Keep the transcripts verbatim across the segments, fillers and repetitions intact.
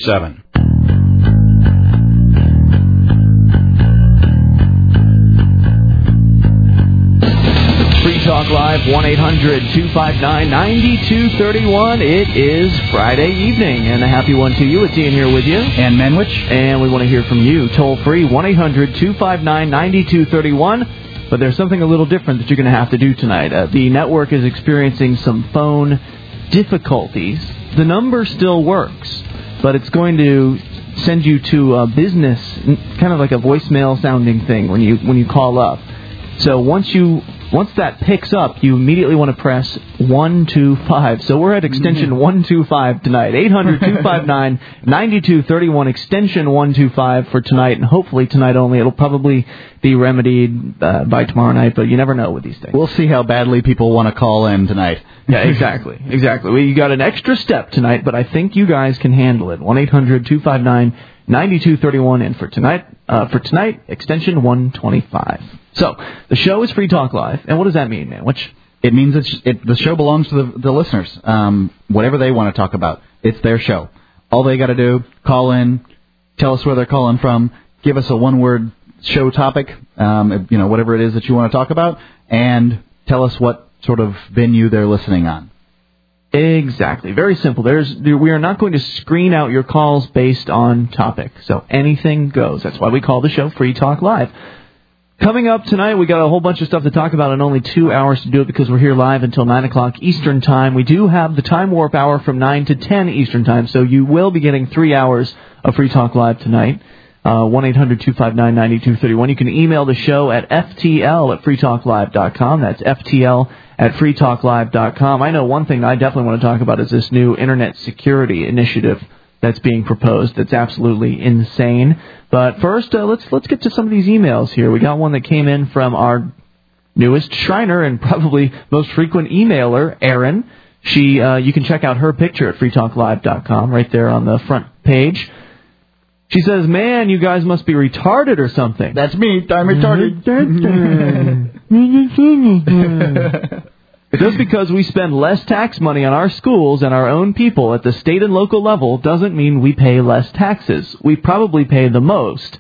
seven. Free Talk Live, one eight hundred two five nine nine two three one. It is Friday evening, and a happy one to you. It's Ian here with you. And Menwich. And we want to hear from you. Toll free, one eight hundred two five nine nine two three one. But there's something a little different that you're going to have to do tonight. Uh, the network is experiencing some phone difficulties. The number still works, but it's going to send you to a business, kind of like a voicemail sounding thing when you when you call up. So once you once that picks up, you immediately want to press one two five. So we're at extension mm-hmm. one two five tonight. eight hundred two five nine nine two three one, extension one two five for tonight, and hopefully tonight only. It'll probably be remedied uh, by tomorrow night, but you never know with these things. We'll see how badly people want to call in tonight. Yeah, exactly. Exactly. Well, you got an extra step tonight, but I think you guys can handle it. one eight hundred two five nine nine two three one, and for tonight, uh, for tonight, extension one twenty-five. So, the show is Free Talk Live, and what does that mean, man? Which It means it's, it, the show belongs to the, the listeners. Um, whatever they want to talk about, it's their show. All they got to do, call in, tell us where they're calling from, give us a one-word show topic, um, you know, whatever it is that you want to talk about, and tell us what sort of venue they're listening on. Exactly. Very simple. There's we are not going to screen out your calls based on topic. So anything goes. That's why we call the show Free Talk Live. Coming up tonight, we got a whole bunch of stuff to talk about and only two hours to do it because we're here live until nine o'clock Eastern Time. We do have the Time Warp Hour from nine to ten Eastern Time, so you will be getting three hours of Free Talk Live tonight. Uh, one eight hundred two five nine nine two three one. You can email the show at f t l at free talk live dot com. That's f t l at free talk live dot com. I know one thing I definitely want to talk about is this new internet security initiative that's being proposed. That's absolutely insane. But first, uh, let's let's get to some of these emails here. We got one that came in from our newest Shriner and probably most frequent emailer, Erin. She, uh, you can check out her picture at free talk live dot com right there on the front page. She says, man, you guys must be retarded or something. That's me. I'm retarded. Just because we spend less tax money on our schools and our own people at the state and local level doesn't mean we pay less taxes. We probably pay the most.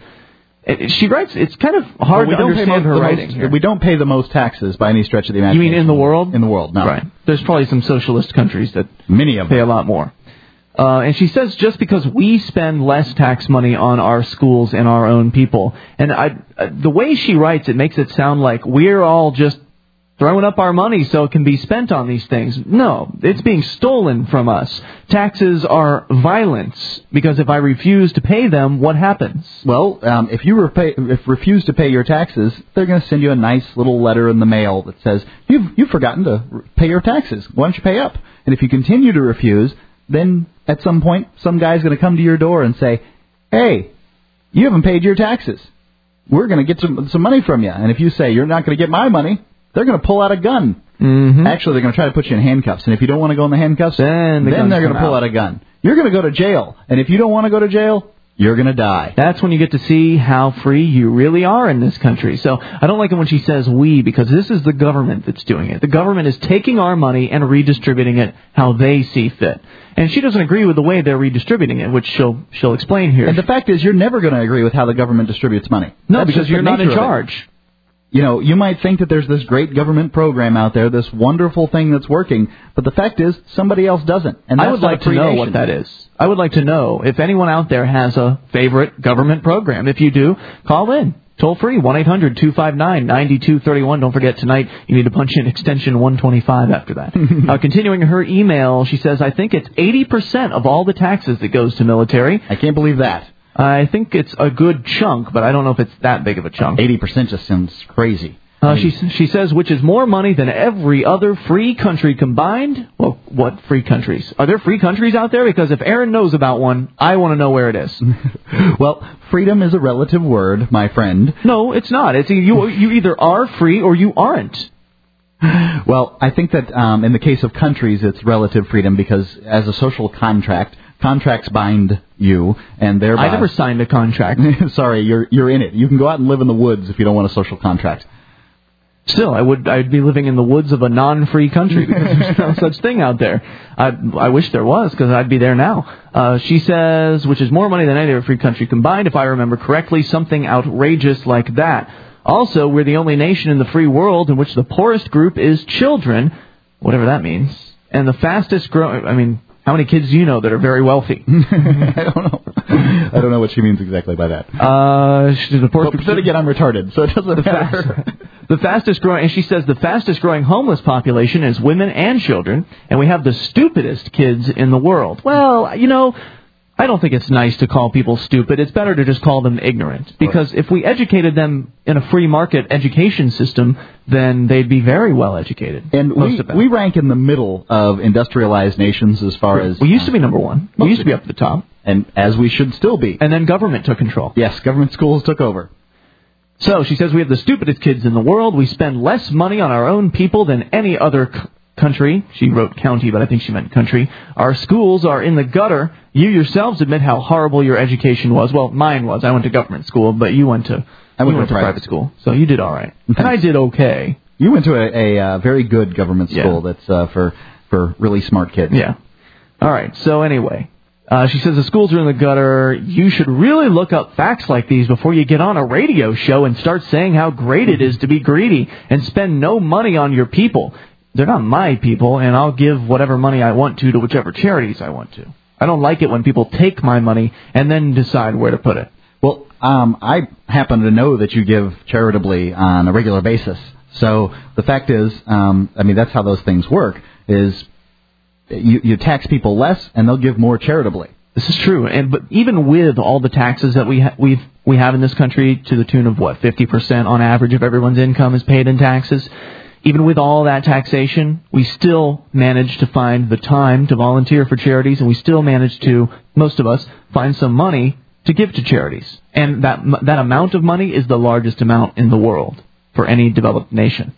She writes, it's kind of hard well, to understand her writing most, here. We don't pay the most taxes by any stretch of the imagination. You mean in the world? In the world, no. Right. There's probably some socialist countries that Many of them. pay a lot more. Uh, and she says just because we spend less tax money on our schools and our own people. And I, uh, the way she writes, it makes it sound like we're all just throwing up our money so it can be spent on these things. No, it's being stolen from us. Taxes are violence, because if I refuse to pay them, what happens? Well, um, if you repay, if refuse to pay your taxes, they're going to send you a nice little letter in the mail that says, you've, you've forgotten to pay your taxes. Why don't you pay up? And if you continue to refuse, then at some point, some guy's going to come to your door and say, hey, you haven't paid your taxes. We're going to get some some money from you. And if you say, you're not going to get my money, they're going to pull out a gun. Mm-hmm. Actually, they're going to try to put you in handcuffs. And if you don't want to go in the handcuffs, then, the then they're going to pull out. out a gun. You're going to go to jail. And if you don't want to go to jail, you're going to die. That's when you get to see how free you really are in this country. So I don't like it when she says we, because this is the government that's doing it. The government is taking our money and redistributing it how they see fit. And she doesn't agree with the way they're redistributing it, which she'll she'll explain here. And the fact is, you're never going to agree with how the government distributes money. No, That's because you're not in charge. You know, you might think that there's this great government program out there, this wonderful thing that's working, but the fact is, somebody else doesn't. And that's I would like to know nation. what that is. I would like to know if anyone out there has a favorite government program. If you do, call in. Toll free, one eight hundred two five nine nine two three one. Don't forget, tonight you need to punch in extension one twenty-five after that. uh, continuing her email, she says, I think it's eighty percent of all the taxes that goes to military. I can't believe that. I think it's a good chunk, but I don't know if it's that big of a chunk. eighty percent just sounds crazy. Uh, she she says, which is more money than every other free country combined. Well, what free countries? Are there free countries out there? Because if Aaron knows about one, I want to know where it is. Well, freedom is a relative word, my friend. No, it's not. It's you. You either are free or you aren't. Well, I think that um, in the case of countries, it's relative freedom because as a social contract, contracts bind you, and thereby... I never signed a contract. Sorry, you're you're in it. You can go out and live in the woods if you don't want a social contract. Still, I would I'd be living in the woods of a non-free country because there's no such thing out there. I I wish there was because I'd be there now. Uh, she says, which is more money than any other free country combined, if I remember correctly, something outrageous like that. Also, we're the only nation in the free world in which the poorest group is children, whatever that means, and the fastest growing. I mean, how many kids do you know that are very wealthy? I don't know. I don't know what she means exactly by that. Uh, she's the poorest but then again, I'm retarded, so it doesn't matter. The fastest growing, and she says the fastest growing homeless population is women and children, and we have the stupidest kids in the world. Well, you know, I don't think it's nice to call people stupid. It's better to just call them ignorant. Because if we educated them in a free market education system, then they'd be very well educated. And most we, of them. we rank in the middle of industrialized nations as far as... We used to be number one. We used to be up at the top. And as we should still be. And then government took control. Yes, government schools took over. So she says we have the stupidest kids in the world. We spend less money on our own people than any other c- country. She wrote county, but I think she meant country. Our schools are in the gutter. You yourselves admit how horrible your education was. Well, mine was. I went to government school, but you went to I went, went to, to private school. So you did all right. And I did okay. You went to a, a uh, very good government school yeah. that's uh, for, for really smart kids. Yeah. All right. So anyway... Uh, she says the schools are in the gutter. You should really look up facts like these before you get on a radio show and start saying how great it is to be greedy and spend no money on your people. They're not my people, and I'll give whatever money I want to to whichever charities I want to. I don't like it when people take my money and then decide where to put it. Well, um, I happen to know that you give charitably on a regular basis. So the fact is, um, I mean, that's how those things work, is... You, you tax people less, and they'll give more charitably. This is true, and but even with all the taxes that we ha- we we have in this country, to the tune of what fifty percent on average of everyone's income is paid in taxes. Even with all that taxation, we still manage to find the time to volunteer for charities, and we still manage to, most of us, find some money to give to charities. And that that amount of money is the largest amount in the world for any developed nation.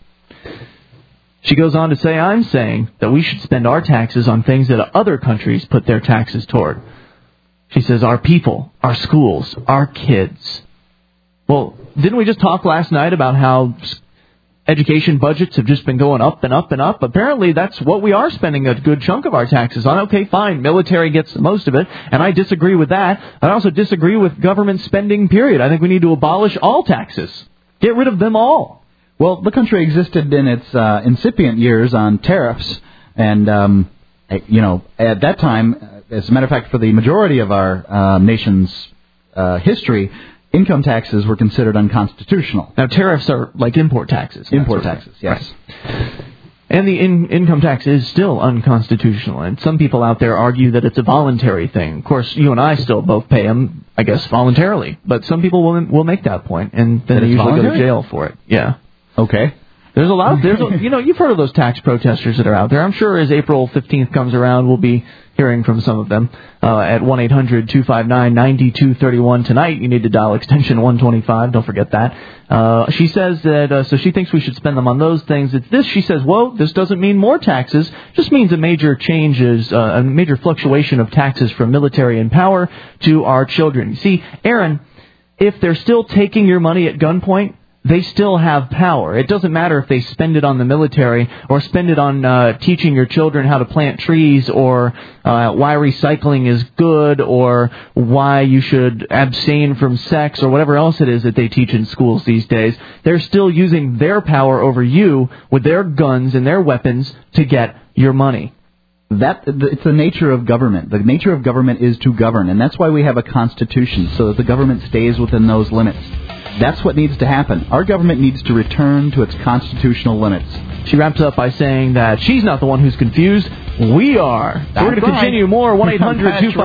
She goes on to say, I'm saying that we should spend our taxes on things that other countries put their taxes toward. She says, our people, our schools, our kids. Well, didn't we just talk last night about how education budgets have just been going up and up and up? Apparently, that's what we are spending a good chunk of our taxes on. Okay, fine, military gets most of it, and I disagree with that. I also disagree with government spending, period. I think we need to abolish all taxes. Get rid of them all. Well, the country existed in its uh, incipient years on tariffs, and, um, you know, at that time, as a matter of fact, for the majority of our uh, nation's uh, history, income taxes were considered unconstitutional. Now, tariffs are like import taxes. Import taxes, yes. Right. And the in- income tax is still unconstitutional, and some people out there argue that it's a voluntary thing. Of course, you and I still both pay them, I guess, voluntarily, but some people will will make that point, and then that they usually voluntary? go to jail for it. Yeah. Okay. There's a lot of, there's a, you know, you've heard of those tax protesters that are out there. I'm sure as April fifteenth comes around, we'll be hearing from some of them uh, at one eight hundred two five nine nine two three one tonight. You need to dial extension one twenty-five. Don't forget that. Uh, she says that, uh, so she thinks we should spend them on those things. It's this, she says, whoa, this doesn't mean more taxes. Just means a major changes, uh, a major fluctuation of taxes from military and power to our children. You see, Aaron, if they're still taking your money at gunpoint, they still have power. It doesn't matter if they spend it on the military or spend it on uh, teaching your children how to plant trees or uh, why recycling is good or why you should abstain from sex or whatever else it is that they teach in schools these days. They're still using their power over you with their guns and their weapons to get your money. That it's the nature of government. The nature of government is to govern, and that's why we have a constitution, so that the government stays within those limits. That's what needs to happen. Our government needs to return to its constitutional limits. She wraps up by saying that she's not the one who's confused. We are. That's We're going to right. continue more. one eight hundred two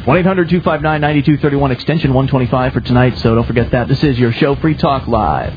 five nine nine two three one, extension one twenty-five for tonight, so don't forget that. This is your show, Free Talk Live.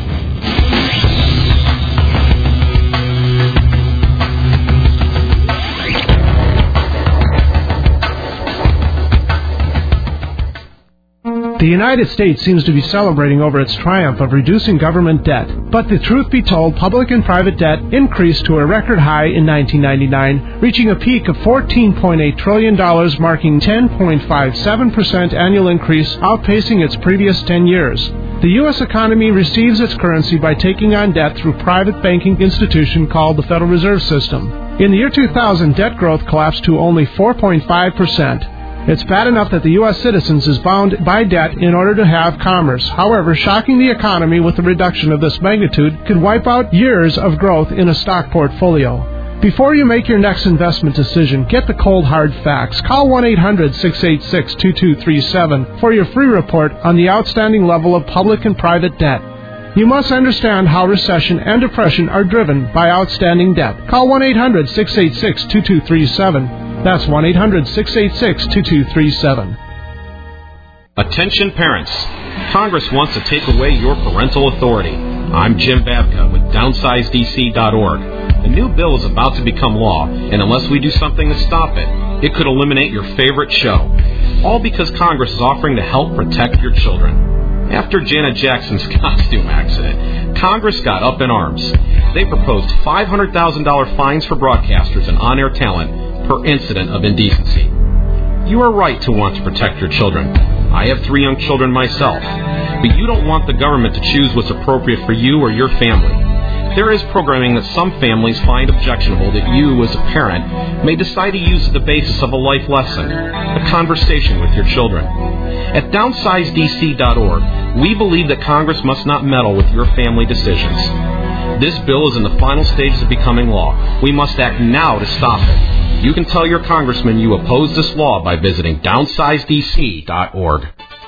The United States seems to be celebrating over its triumph of reducing government debt. But the truth be told, public and private debt increased to a record high in nineteen ninety-nine, reaching a peak of fourteen point eight trillion dollars, marking ten point five seven percent annual increase, outpacing its previous ten years. The U S economy receives its currency by taking on debt through a private banking institution called the Federal Reserve System. In the year two thousand, debt growth collapsed to only four point five percent. It's bad enough that the U S citizens is bound by debt in order to have commerce. However, shocking the economy with a reduction of this magnitude could wipe out years of growth in a stock portfolio. Before you make your next investment decision, get the cold hard facts. Call one eight hundred, six eight six, two two three seven for your free report on the outstanding level of public and private debt. You must understand how recession and depression are driven by outstanding debt. Call one eight hundred, six eight six, two two three seven. That's one eight hundred, six eight six, two two three seven. Attention parents. Congress wants to take away your parental authority. I'm Jim Babka with downsize D C dot org. The new bill is about to become law, and unless we do something to stop it, it could eliminate your favorite show. All because Congress is offering to help protect your children. After Janet Jackson's costume accident, Congress got up in arms. They proposed five hundred thousand dollars fines for broadcasters and on-air talent per incident of indecency. You are right to want to protect your children. I have three young children myself, but you don't want the government to choose what's appropriate for you or your family. There is programming that some families find objectionable that you, as a parent, may decide to use as the basis of a life lesson, a conversation with your children. At downsize D C dot org, we believe that Congress must not meddle with your family decisions. This bill is in the final stages of becoming law. We must act now to stop it. You can tell your congressman you oppose this law by visiting downsize D C dot org.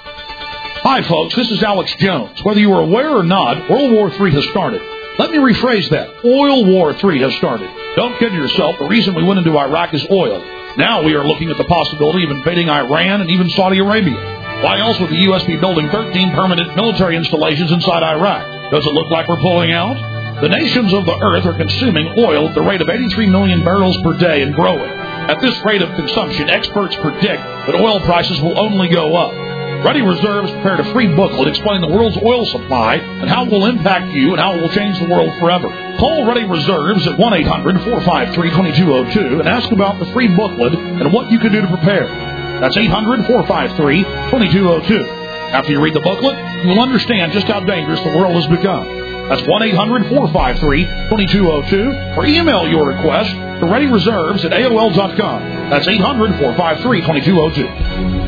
Hi, folks. This is Alex Jones. Whether you are aware or not, World War Three has started. Let me rephrase that. Oil War Three has started. Don't kid yourself. The reason we went into Iraq is oil. Now we are looking at the possibility of invading Iran and even Saudi Arabia. Why else would the U S be building thirteen permanent military installations inside Iraq? Does it look like we're pulling out? The nations of the earth are consuming oil at the rate of eighty-three million barrels per day and growing. At this rate of consumption, experts predict that oil prices will only go up. Ready Reserves prepared a free booklet explaining the world's oil supply and how it will impact you and how it will change the world forever. Call Ready Reserves at one eight hundred, four five three, two two zero two and ask about the free booklet and what you can do to prepare. That's eight hundred, four five three, two two zero two. After you read the booklet, you will understand just how dangerous the world has become. That's one eight hundred, four five three, two two zero two or email your request to Ready Reserves at A O L dot com. That's eight hundred, four five three, two two zero two.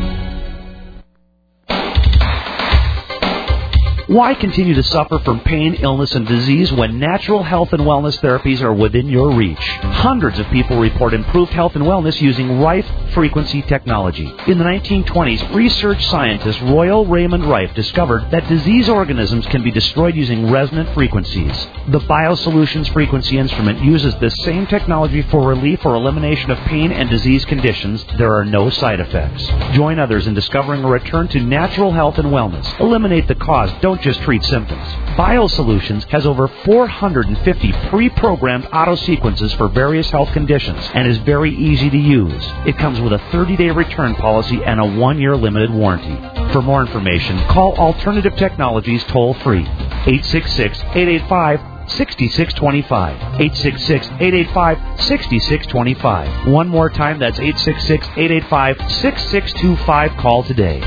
Why continue to suffer from pain, illness, and disease when natural health and wellness therapies are within your reach? Hundreds of people report improved health and wellness using Rife frequency technology. In the nineteen twenties, research scientist Royal Raymond Rife discovered that disease organisms can be destroyed using resonant frequencies. The BioSolutions frequency instrument uses this same technology for relief or elimination of pain and disease conditions. There are no side effects. Join others in discovering a return to natural health and wellness. Eliminate the cause. Don't just treat symptoms. BioSolutions has over four hundred fifty pre-programmed auto sequences for various health conditions and is very easy to use. It comes with a thirty-day return policy and a one-year limited warranty. For more information, call Alternative Technologies toll-free, eight six six, eight eight five, six six two five, eight six six, eight eight five, six six two five. One more time, that's eight six six, eight eight five, six six two five. Call today.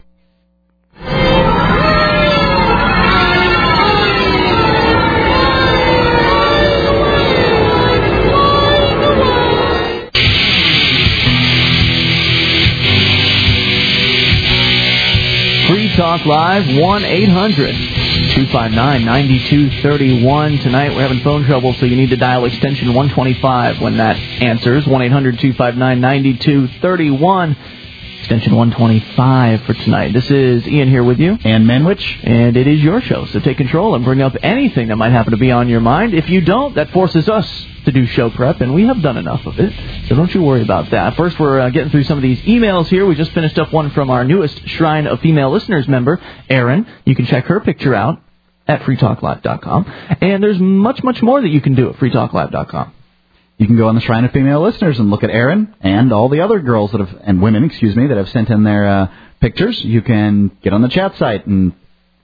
Free Talk Live, one eight hundred, two five nine, nine two three one. Tonight we're having phone trouble, so you need to dial extension one twenty-five when that answers. one eight hundred, two five nine, nine two three one. Extension one twenty-five for tonight. This is Ian here with you. And Manwich. And it is your show, so take control and bring up anything that might happen to be on your mind. If you don't, that forces us to do show prep, and we have done enough of it, so don't you worry about that. First, we're uh, getting through some of these emails here. We just finished up one from our newest Shrine of Female Listeners member, Erin. You can check her picture out at free talk live dot com, and there's much, much more that you can do at free talk live dot com. You can go on the Shrine of Female Listeners and look at Erin and all the other girls that have, and women, excuse me, that have sent in their uh, pictures. You can get on the chat site and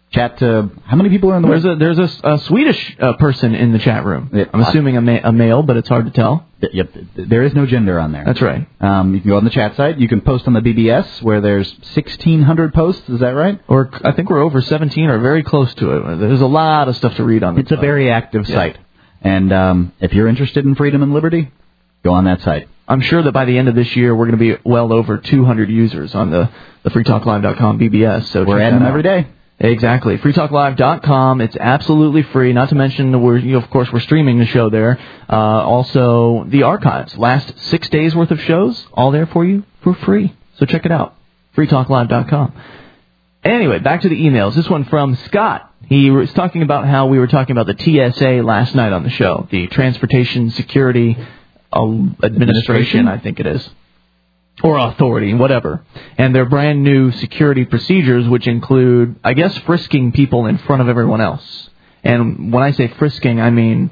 Chat to how many people are in the There's a there's a, a Swedish uh, person in the chat room. Yeah, I'm assuming a, ma- a male, but it's hard to tell. Yep, there is no gender on there. That's right. Um, you can go on the chat site. You can post on the B B S where there's sixteen hundred posts. Is that right? Or I think we're over seventeen or very close to it. There's a lot of stuff to read on. It's a very active yeah. site. And um, if you're interested in freedom and liberty, go on that site. I'm sure that by the end of this year, we're going to be well over two hundred users on the, the free talk live dot com B B S. So we're adding them every day. Exactly. free talk live dot com. It's absolutely free. Not to mention, we're, you know, of course, we're streaming the show there. Uh, also, the archives. Last six days' worth of shows, all there for you for free. So check it out. free talk live dot com. Anyway, back to the emails. This one from Scott. He was talking about how we were talking about the T S A last night on the show. The Transportation Security Administration, I think it is. Or authority, whatever. And their brand new security procedures, which include, I guess, frisking people in front of everyone else. And when I say frisking, I mean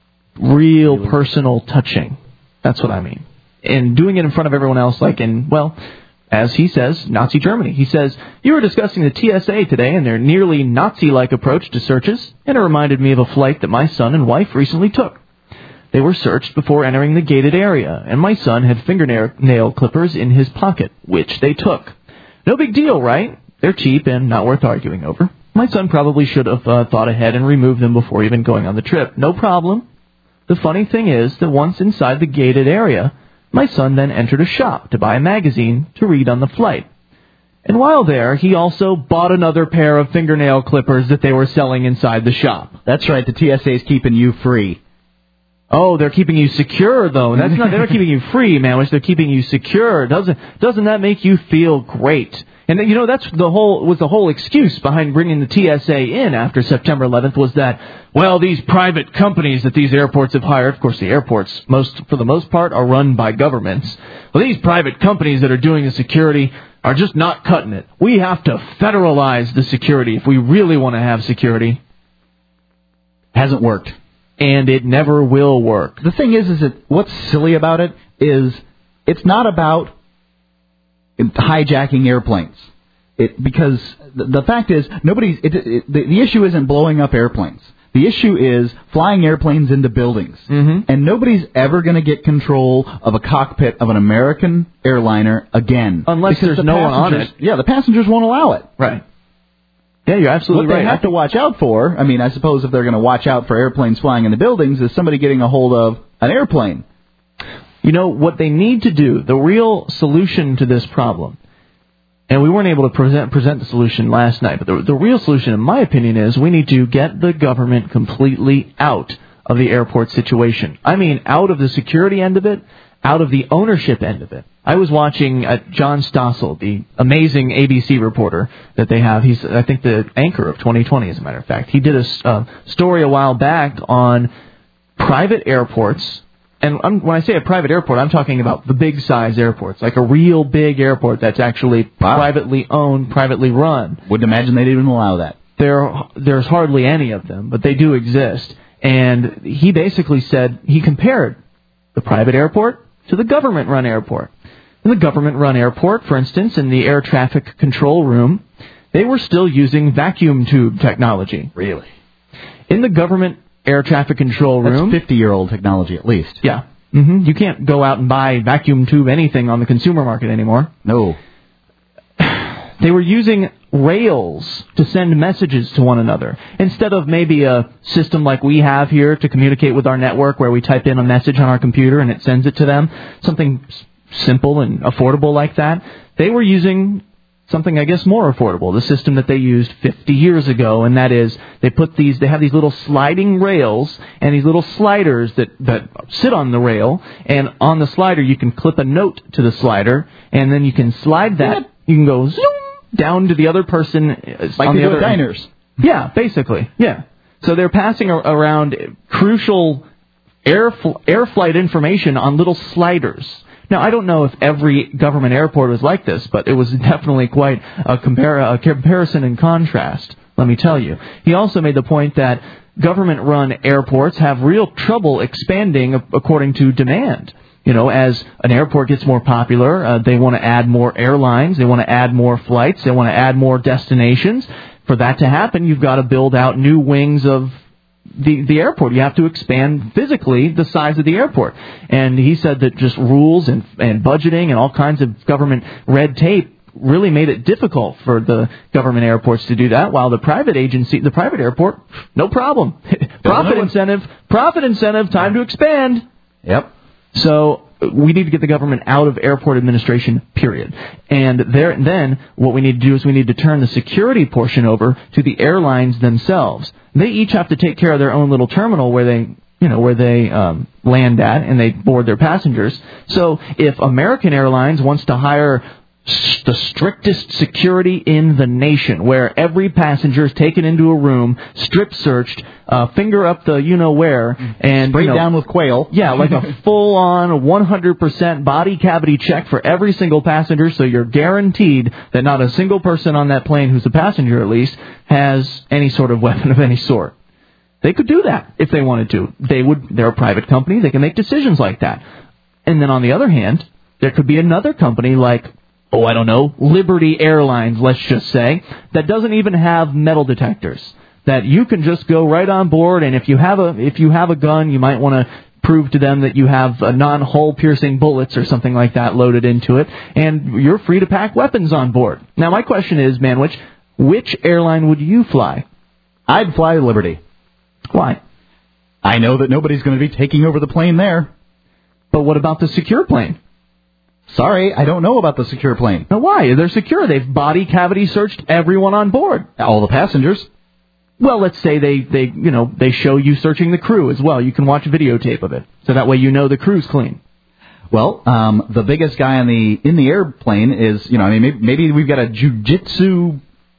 real personal touching. That's what I mean. And doing it in front of everyone else, like in, well, as he says, Nazi Germany. He says, you were discussing the T S A today and their nearly Nazi-like approach to searches, and it reminded me of a flight that my son and wife recently took. They were searched before entering the gated area, and my son had fingernail clippers in his pocket, which they took. No big deal, right? They're cheap and not worth arguing over. My son probably should have uh, thought ahead and removed them before even going on the trip. No problem. The funny thing is that once inside the gated area, my son then entered a shop to buy a magazine to read on the flight. And while there, he also bought another pair of fingernail clippers that they were selling inside the shop. That's right, the T S A is keeping you free. Oh, they're keeping you secure, though. That's not, they're not keeping you free, man. Which they're keeping you secure. Doesn't doesn't that make you feel great? And you know, that's the whole was the whole excuse behind bringing the T S A in after September eleventh was that, well, these private companies that these airports have hired, of course, the airports most for the most part are run by governments. Well, these private companies that are doing the security are just not cutting it. We have to federalize the security if we really want to have security. Hasn't worked. And it never will work. The thing is, is that what's silly about it is it's not about hijacking airplanes. It because the, the fact is nobody's. It, it, the, the issue isn't blowing up airplanes. The issue is flying airplanes into buildings, mm-hmm. and nobody's ever going to get control of a cockpit of an American airliner again, unless there's the no one on it. Yeah, the passengers won't allow it. Right. Yeah, you're absolutely what right. What they have to watch out for, I mean, I suppose if they're going to watch out for airplanes flying into buildings, is somebody getting a hold of an airplane. You know, what they need to do, the real solution to this problem, and we weren't able to present present the solution last night, but the, the real solution, in my opinion, is we need to get the government completely out of the airport situation. I mean, out of the security end of it, out of the ownership end of it. I was watching uh, John Stossel, the amazing A B C reporter that they have. He's, I think, the anchor of twenty twenty, as a matter of fact. He did a uh, story a while back on private airports. And I'm, when I say a private airport, I'm talking about the big-size airports, like a real big airport that's actually wow. privately owned, privately run. Wouldn't imagine they'd even allow that. There, there's hardly any of them, but they do exist. And he basically said, he compared the private airport to the government-run airport. In the government-run airport, for instance, in the air traffic control room, they were still using vacuum tube technology. Really? In the government air traffic control room... That's fifty-year-old technology, at least. Yeah. Mm-hmm. You can't go out and buy vacuum tube anything on the consumer market anymore. No. They were using rails to send messages to one another. Instead of maybe a system like we have here to communicate with our network where we type in a message on our computer and it sends it to them, something simple and affordable like that, they were using something, I guess, more affordable, the system that they used fifty years ago, and that is they put these, they have these little sliding rails and these little sliders that, that sit on the rail, and on the slider you can clip a note to the slider, and then you can slide that, you can go zoom down to the other person. Like on they the do other at diners. Yeah, basically, yeah. So they're passing around crucial air, fl- air flight information on little sliders. Now, I don't know if every government airport was like this, but it was definitely quite a, compar- a comparison and contrast, let me tell you. He also made the point that government-run airports have real trouble expanding according to demand. You know, as an airport gets more popular, uh, they want to add more airlines, they want to add more flights, they want to add more destinations. for that to happen, you've got to build out new wings of the the airport. You have to expand physically the size of the airport. And he said that just rules and, and budgeting and all kinds of government red tape really made it difficult for the government airports to do that, while the private agency, the private airport, no problem. Profit incentive, profit incentive, time to expand. Yep. So we need to get the government out of airport administration, period. And there, then what we need to do is we need to turn the security portion over to the airlines themselves. They each have to take care of their own little terminal where they, you know, where they um, land at and they board their passengers. So if American Airlines wants to hire the strictest security in the nation, where every passenger is taken into a room, strip searched, uh, finger up the you-know-where, and sprayed you know, down with quail. Yeah, like a full-on one hundred percent body cavity check for every single passenger, so you're guaranteed that not a single person on that plane, who's a passenger at least, has any sort of weapon of any sort. They could do that if they wanted to. They would. They're a private company. They can make decisions like that. And then on the other hand, there could be another company like, oh, I don't know, Liberty Airlines, let's just say, that doesn't even have metal detectors. That you can just go right on board, and if you have a if you have a gun, you might want to prove to them that you have a non-hole piercing bullets or something like that loaded into it, and you're free to pack weapons on board. Now, my question is, Manwich, which airline would you fly? I'd fly Liberty. Why? I know that nobody's going to be taking over the plane there. But what about the secure plane? Sorry, I don't know about the secure plane. Now, why? They're secure. They've body cavity searched everyone on board. All the passengers. Well, let's say they, they, you know, they show you searching the crew as well. You can watch a videotape of it, so that way you know the crew's clean. Well, um, the biggest guy on the in the airplane is, you know, I mean, maybe, maybe we've got a jiu-jitsu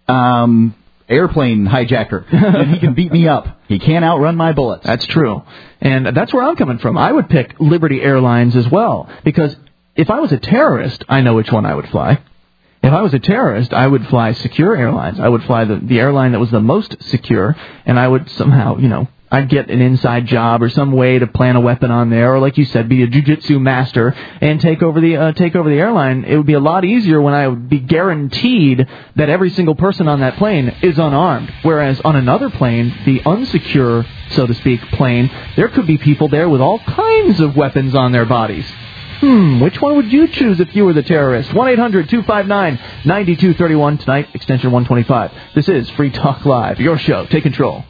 um, airplane hijacker, and he can beat me up. He can't outrun my bullets. That's true, and that's where I'm coming from. I would pick Liberty Airlines as well, because if I was a terrorist, I know which one I would fly. If I was a terrorist, I would fly Secure Airlines. I would fly the, the airline that was the most secure, and I would somehow, you know, I'd get an inside job or some way to plant a weapon on there, or like you said, be a jiu-jitsu master and take over the uh, take over the airline. It would be a lot easier when I would be guaranteed that every single person on that plane is unarmed. Whereas on another plane, the unsecure, so to speak, plane, there could be people there with all kinds of weapons on their bodies. Hmm, which one would you choose if you were the terrorist? one eight hundred two five nine nine two three one, tonight, extension one twenty-five. This is Free Talk Live, your show. Take control.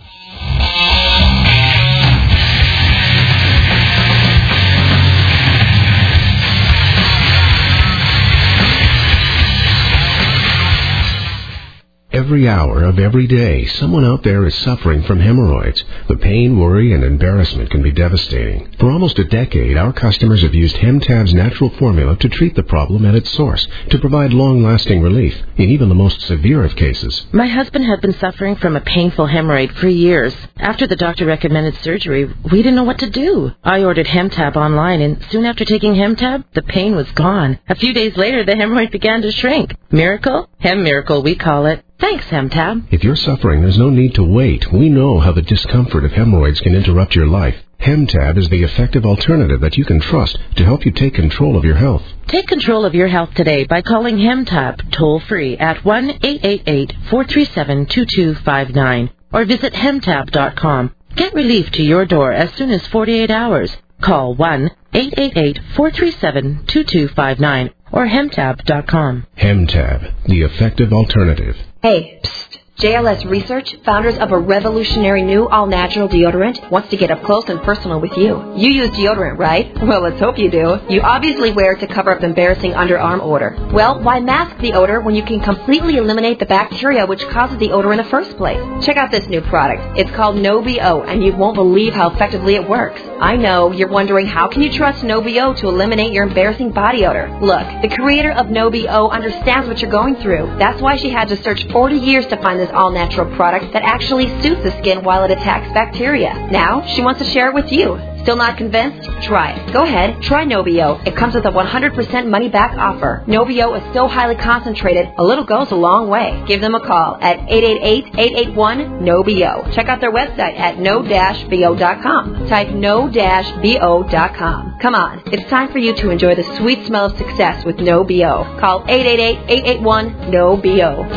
Every hour of every day, someone out there is suffering from hemorrhoids. The pain, worry, and embarrassment can be devastating. For almost a decade, our customers have used HemTab's natural formula to treat the problem at its source, to provide long-lasting relief in even the most severe of cases. My husband had been suffering from a painful hemorrhoid for years. After the doctor recommended surgery, we didn't know what to do. I ordered HemTab online, and soon after taking HemTab, the pain was gone. A few days later, the hemorrhoid began to shrink. Miracle? Hem miracle, we call it. Thanks, HemTab. If you're suffering, there's no need to wait. We know how the discomfort of hemorrhoids can interrupt your life. HemTab is the effective alternative that you can trust to help you take control of your health. Take control of your health today by calling HemTab toll-free at one eight eight eight, four three seven, two two five nine or visit hemtab dot com. Get relief to your door as soon as forty-eight hours. Call one eight eight eight, four three seven, two two five nine or hemtab dot com. HemTab, the effective alternative. Hey, psst. J L S Research, founders of a revolutionary new all-natural deodorant, wants to get up close and personal with you. You use deodorant, right? Well, let's hope you do. You obviously wear it to cover up embarrassing underarm odor. Well, why mask the odor when you can completely eliminate the bacteria which causes the odor in the first place? Check out this new product. It's called NoBO, and you won't believe how effectively it works. I know, you're wondering, how can you trust NoBO to eliminate your embarrassing body odor? Look, the creator of NoBO understands what you're going through. That's why she had to search forty years to find this all-natural product that actually soothes the skin while it attacks bacteria. Now, she wants to share it with you. Still not convinced? Try it. Go ahead, try NoBO. It comes with a one hundred percent money-back offer. NoBO is so highly concentrated, a little goes a long way. Give them a call at eight eight eight, eight eight one, N O B O. Check out their website at no dash B O dot com. Type no dash B O dot com. Come on, it's time for you to enjoy the sweet smell of success with NoBO. Call eight eight eight, eight eight one, N O B O.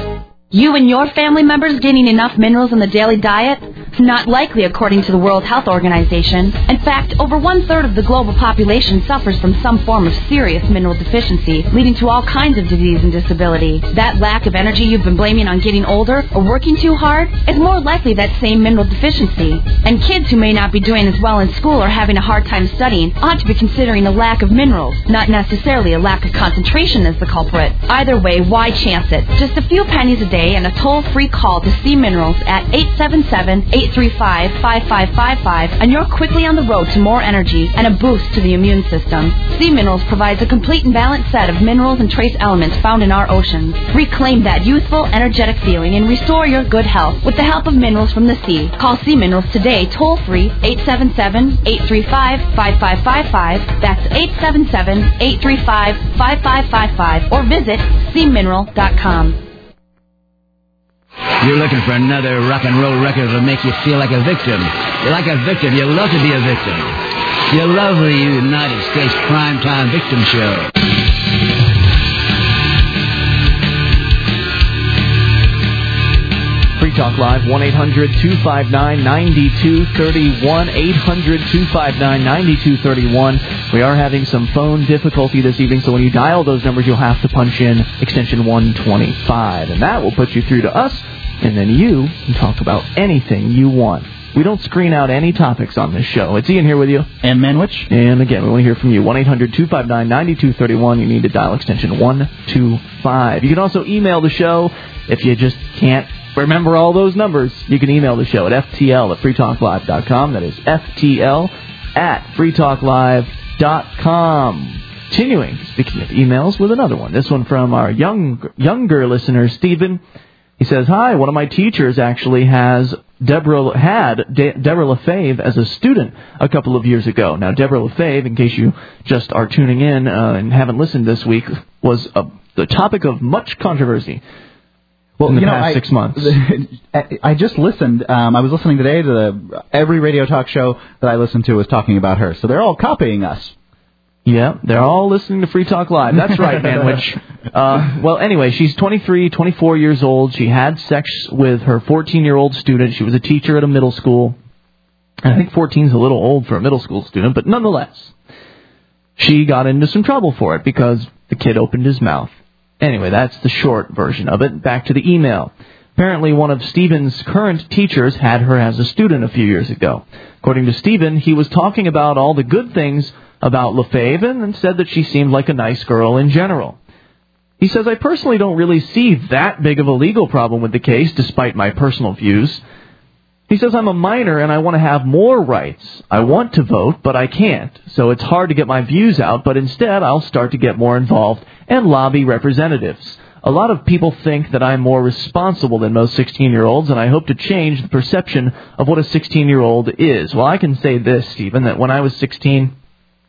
You and your family members getting enough minerals in the daily diet? Not likely, according to the World Health Organization. In fact, over one-third of the global population suffers from some form of serious mineral deficiency, leading to all kinds of disease and disability. That lack of energy you've been blaming on getting older or working too hard is more likely that same mineral deficiency. And kids who may not be doing as well in school or having a hard time studying ought to be considering a lack of minerals, not necessarily a lack of concentration as the culprit. Either way, why chance it? Just a few pennies a day and a toll-free call to Sea Minerals at eight seven seven, eight three five, five five five five, and you're quickly on the road to more energy and a boost to the immune system. Sea Minerals provides a complete and balanced set of minerals and trace elements found in our oceans. Reclaim that youthful, energetic feeling and restore your good health with the help of minerals from the sea. Call Sea Minerals today, toll-free, eight seven seven, eight three five, five five five five. That's eight seven seven, eight three five, five five five five, or visit sea mineral dot com. You're looking for another rock and roll record that'll make you feel like a victim. You're like a victim. You love to be a victim. You love the United States Primetime Victim Show. Free Talk Live, one eight hundred two five nine nine two three one, eight hundred two five nine nine two three one. We are having some phone difficulty this evening, so when you dial those numbers, you'll have to punch in extension one twenty-five, and that will put you through to us, and then you can talk about anything you want. We don't screen out any topics on this show. It's Ian here with you. And Manwich. And again, we want to hear from you. one eight hundred two five nine nine two three one. You need to dial extension one two five. You can also email the show if you just can't remember all those numbers. You can email the show at f t l at free talk live dot com. That is f t l at free talk live dot com. Continuing, speaking of emails, with another one. This one from our young, younger listener, Stephen. He says, hi, one of my teachers actually has Deborah had De- Deborah LaFave as a student a couple of years ago. Now, Deborah LaFave, in case you just are tuning in uh, and haven't listened this week, was a, the topic of much controversy. Well, in the you know, past I, six months. I just listened. Um, I was listening today to the, every radio talk show that I listened to was talking about her. So they're all copying us. Yeah, they're all listening to Free Talk Live. That's right, Manwich. Uh, well, anyway, she's twenty-three, twenty-four years old. She had sex with her fourteen-year-old student. She was a teacher at a middle school. And I think fourteen is a little old for a middle school student, but nonetheless, she got into some trouble for it because the kid opened his mouth. Anyway, that's the short version of it. Back to the email. Apparently, one of Stephen's current teachers had her as a student a few years ago. According to Stephen, he was talking about all the good things about LaFave and said that she seemed like a nice girl in general. He says, I personally don't really see that big of a legal problem with the case, despite my personal views. He says, I'm a minor and I want to have more rights. I want to vote, but I can't. So it's hard to get my views out, but instead I'll start to get more involved and lobby representatives. A lot of people think that I'm more responsible than most sixteen-year-olds, and I hope to change the perception of what a sixteen-year-old is. Well, I can say this, Stephen, that when I was sixteen,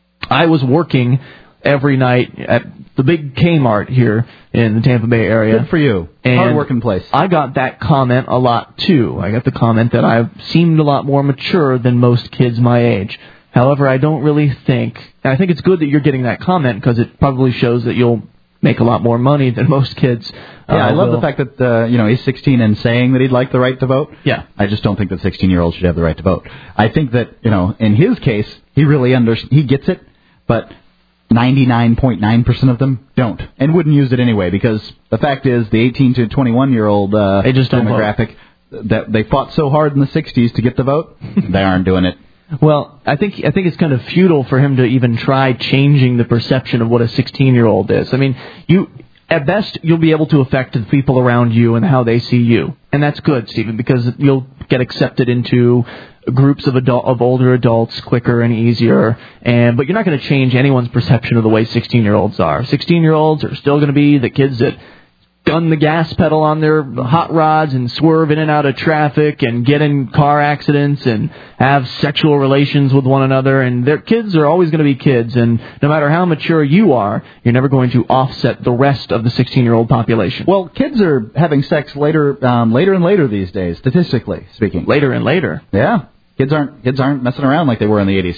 I was working every night at the big Kmart here in the Tampa Bay area. Good for you. And hard working place. I got that comment a lot, too. I got the comment that I seemed a lot more mature than most kids my age. However, I don't really think, and I think it's good that you're getting that comment because it probably shows that you'll make a lot more money than most kids. Yeah, uh, I love will. the fact that, uh, you know, he's sixteen and saying that he'd like the right to vote. Yeah. I just don't think that sixteen-year-olds should have the right to vote. I think that, you know, in his case, he really under he gets it, but ninety-nine point nine percent of them don't and wouldn't use it anyway because the fact is the eighteen to twenty-one-year-old uh, they just don't demographic, vote. That they fought so hard in the sixties to get the vote, they aren't doing it. Well, I think I think it's kind of futile for him to even try changing the perception of what a sixteen-year-old is. I mean, you at best you'll be able to affect the people around you and how they see you, and that's good, Stephen, because you'll get accepted into groups of adult of older adults quicker and easier. And but you're not going to change anyone's perception of the way sixteen-year-olds are. sixteen-year-olds are still going to be the kids that gun the gas pedal on their hot rods and swerve in and out of traffic and get in car accidents and have sexual relations with one another. And their kids are always going to be kids. And no matter how mature you are, you're never going to offset the rest of the sixteen-year-old population. Well, kids are having sex later, um, later and later these days, statistically speaking. Later and later. Yeah, kids aren't kids aren't messing around like they were in the eighties.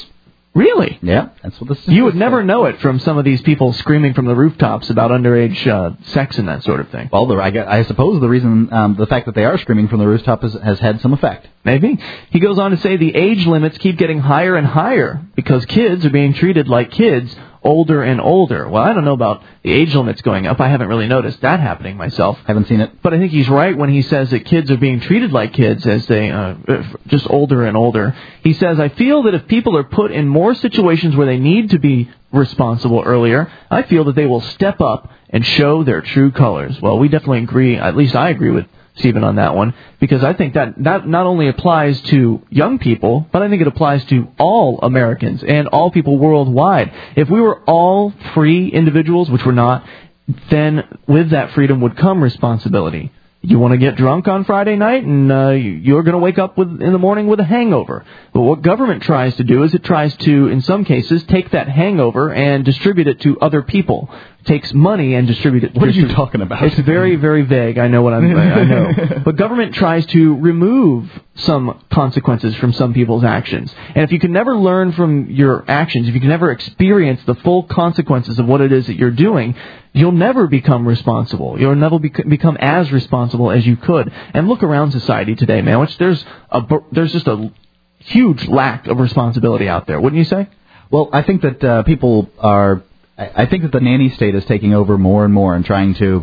Really? Yeah, that's what this is. You would never know it from some of these people screaming from the rooftops about underage uh, sex and that sort of thing. Well, the, I, I suppose the reason, um, the fact that they are screaming from the rooftop is, has had some effect. Maybe. He goes on to say the age limits keep getting higher and higher because kids are being treated like kids older and older. Well, I don't know about the age limits going up. I haven't really noticed that happening myself. Haven't seen it. But I think he's right when he says that kids are being treated like kids as they, uh, just older and older. He says, I feel that if people are put in more situations where they need to be responsible earlier, I feel that they will step up and show their true colors. Well, we definitely agree, at least I agree with Stephen on that one, because I think that that not only applies to young people, but I think it applies to all Americans and all people worldwide. If we were all free individuals, which we're not, then with that freedom would come responsibility. You want to get drunk on Friday night, and uh, you're going to wake up with, in the morning with a hangover. But what government tries to do is it tries to, in some cases, take that hangover and distribute it to other people. It takes money and distribute it. What are you talking about? It's very, very vague. I know what I'm. I know. But government tries to remove some consequences from some people's actions. And if you can never learn from your actions, if you can never experience the full consequences of what it is that you're doing, you'll never become responsible. You'll never bec- become as responsible as you could. And look around society today, man. Which there's a there's just a huge lack of responsibility out there, wouldn't you say? Well, I think that uh, people are. I think that the nanny state is taking over more and more and trying to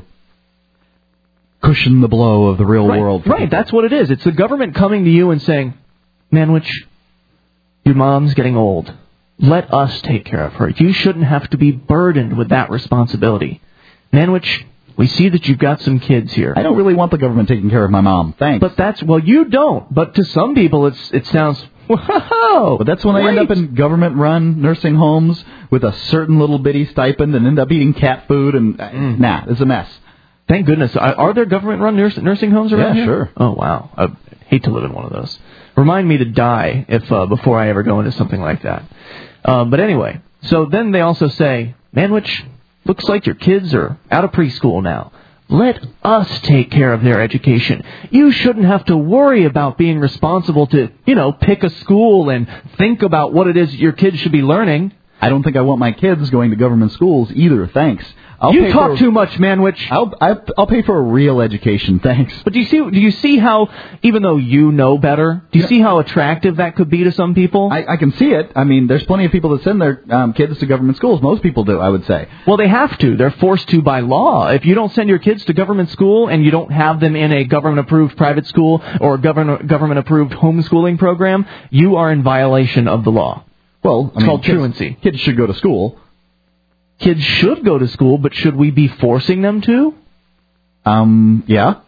cushion the blow of the real right, world. Right, that's what it is. It's the government coming to you and saying, Manwich, your mom's getting old. Let us take care of her. You shouldn't have to be burdened with that responsibility. Manwich, we see that you've got some kids here. I don't really want the government taking care of my mom. Thanks. But that's, well, you don't. But to some people, it's it sounds, whoa. But that's when great. they end up in government-run nursing homes with a certain little bitty stipend and end up eating cat food and, uh, mm. nah, it's a mess. Thank goodness. Are, are there government-run nurs- nursing homes around yeah, here? Yeah, sure. Oh, wow. I hate to live in one of those. Remind me to die if uh, before I ever go into something like that. Uh, but anyway, so then they also say, Manwich, looks like your kids are out of preschool now. Let us take care of their education. You shouldn't have to worry about being responsible to, you know, pick a school and think about what it is your kids should be learning. I don't think I want my kids going to government schools either, thanks. I'll you pay talk for, too much, Manwich. I'll, I'll I'll pay for a real education, thanks. But do you see? Do you see how, even though you know better, do you yeah. see how attractive that could be to some people? I, I can see it. I mean, there's plenty of people that send their um, kids to government schools. Most people do, I would say. Well, they have to. They're forced to by law. If you don't send your kids to government school and you don't have them in a government-approved private school or a government government-approved homeschooling program, you are in violation of the law. Well, I it's mean, called kids, truancy. Kids should go to school. Kids should go to school, but should we be forcing them to? Um, yeah.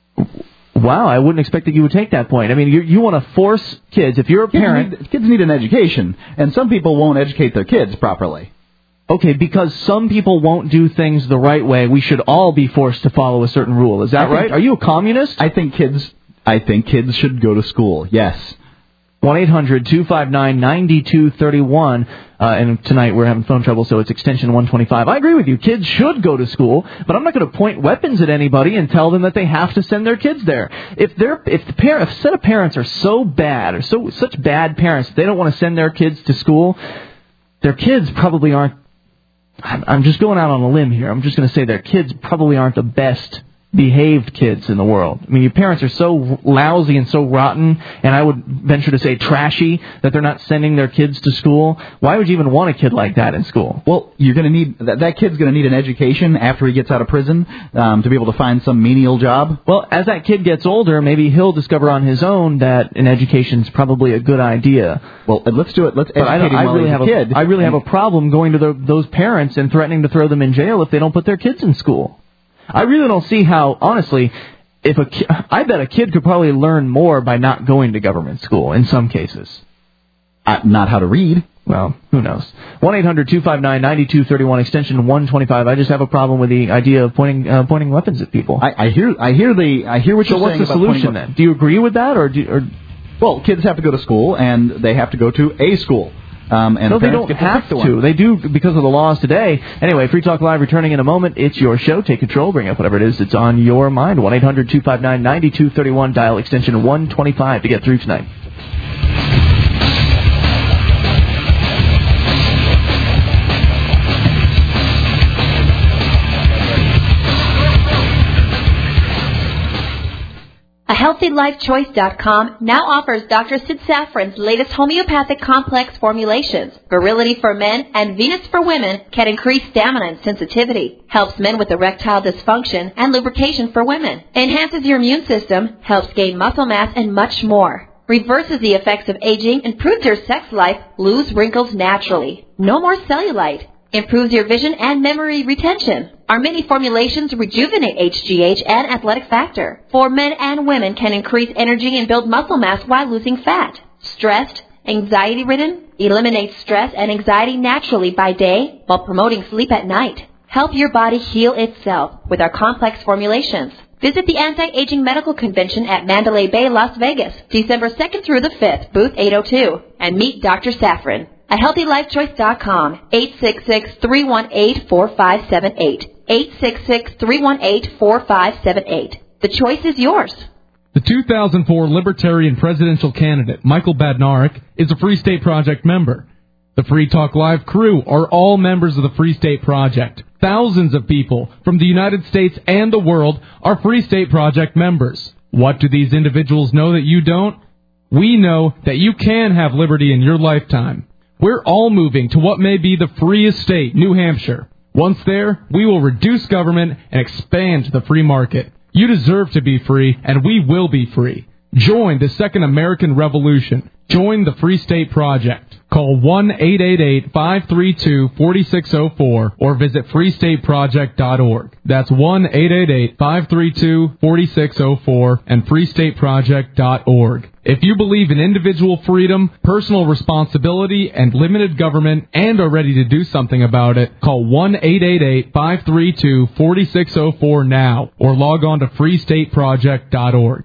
Wow, I wouldn't expect that you would take that point. I mean, you you want to force kids. If you're a kids parent... Need, kids need an education, and some people won't educate their kids properly. Okay, because some people won't do things the right way, we should all be forced to follow a certain rule. Is that I right? Think, Are you a communist? I think kids... I think kids should go to school, yes. one eight hundred two five nine nine two three one. Uh, and tonight we're having phone trouble, so it's extension one twenty-five. I agree with you. Kids should go to school, but I'm not going to point weapons at anybody and tell them that they have to send their kids there. If they're, if the par- if a set of parents are so bad, or so such bad parents, they don't want to send their kids to school, their kids probably aren't, I'm, I'm just going out on a limb here. I'm just going to say their kids probably aren't the best behaved kids in the world. I mean, your parents are so lousy and so rotten, and I would venture to say trashy, that they're not sending their kids to school. Why would you even want a kid like that in school? Well, you're going to need that, that kid's going to need an education after he gets out of prison um, to be able to find some menial job. Well, as that kid gets older, maybe he'll discover on his own that an education's probably a good idea. Well, let's do it. Let's educate I, him I while really he's have a kid. I really have a problem going to the, those parents and threatening to throw them in jail if they don't put their kids in school. I really don't see how, honestly, if a ki- I bet a kid could probably learn more by not going to government school in some cases. Uh, not how to read. Well, who knows? one eight hundred two five nine nine two three one, extension one twenty-five. I just have a problem with the idea of pointing uh, pointing weapons at people. I, I hear I hear the I hear what so you're saying. So what's the solution then? Do you agree with that, or do or well, kids have to go to school and they have to go to a school. Um, and no, they don't have to. They do because of the laws today. Anyway, Free Talk Live returning in a moment. It's your show. Take control. Bring up whatever it is that's on your mind. one eight hundred two five nine nine two three one. Dial extension one twenty-five to get through tonight. A Healthy Life Choice dot com now offers Doctor Sid Safran's latest homeopathic complex formulations. Virility for men and Venus for women can increase stamina and sensitivity. Helps men with erectile dysfunction and lubrication for women. Enhances your immune system, helps gain muscle mass, and much more. Reverses the effects of aging, improves your sex life, lose wrinkles naturally. No more cellulite. Improves your vision and memory retention. Our mini formulations rejuvenate H G H and athletic factor. For men and women can increase energy and build muscle mass while losing fat. Stressed, anxiety-ridden, eliminates stress and anxiety naturally by day while promoting sleep at night. Help your body heal itself with our complex formulations. Visit the Anti-Aging Medical Convention at Mandalay Bay, Las Vegas, December second through the fifth, booth eight oh two, and meet Doctor Safran. A Healthy Life Choice dot com, eight six six, three one eight, four five seven eight. eight six six, three one eight, four five seven eight. The choice is yours. The two thousand four Libertarian presidential candidate, Michael Badnarik, is a Free State Project member. The Free Talk Live crew are all members of the Free State Project. Thousands of people from the United States and the world are Free State Project members. What do these individuals know that you don't? We know that you can have liberty in your lifetime. We're all moving to what may be the freest state, New Hampshire. Once there, we will reduce government and expand the free market. You deserve to be free, and we will be free. Join the Second American Revolution. Join the Free State Project. Call one eight eight eight, five three two, four six zero four or visit free state project dot org. That's one eight eight eight, five three two, four six zero four and free state project dot org. If you believe in individual freedom, personal responsibility, and limited government and are ready to do something about it, call one eight eight eight, five three two, four six zero four now or log on to free state project dot org.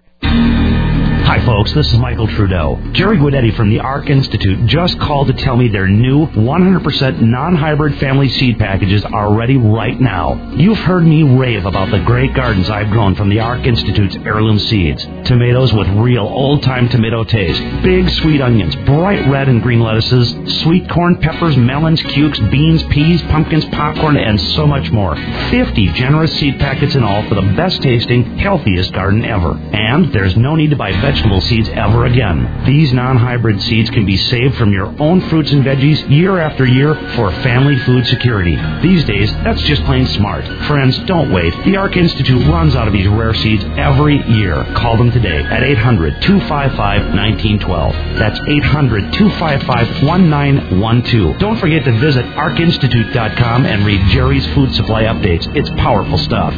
Hi, folks. This is Michael Trudeau. Jerry Guidetti from the ARC Institute just called to tell me their new one hundred percent non-hybrid family seed packages are ready right now. You've heard me rave about the great gardens I've grown from the ARC Institute's heirloom seeds. Tomatoes with real old-time tomato taste. Big sweet onions, bright red and green lettuces, sweet corn, peppers, melons, cukes, beans, peas, pumpkins, popcorn, and so much more. fifty generous seed packets in all for the best-tasting, healthiest garden ever. And there's no need to buy vegetables vegetable seeds ever again. These non-hybrid seeds can be saved from your own fruits and veggies year after year for family food security. These days, that's just plain smart. Friends, don't wait. The ARC Institute runs out of these rare seeds every year. Call them today at eight hundred, two five five, one nine one two. That's eight hundred, two five five, one nine one two. Don't forget to visit arc institute dot com and read Jerry's Food Supply Updates. It's powerful stuff.